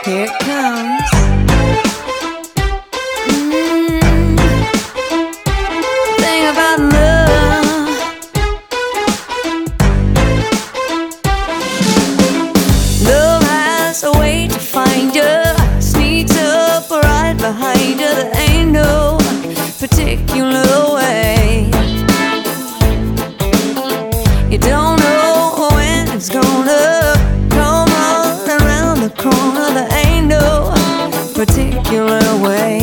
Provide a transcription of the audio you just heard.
Here it comes. Thing about love. Love has a way to find you, sneaks up right behind you. There ain't no particular way. You don't know when it's gonna come on around the corner. There ain't no particular way.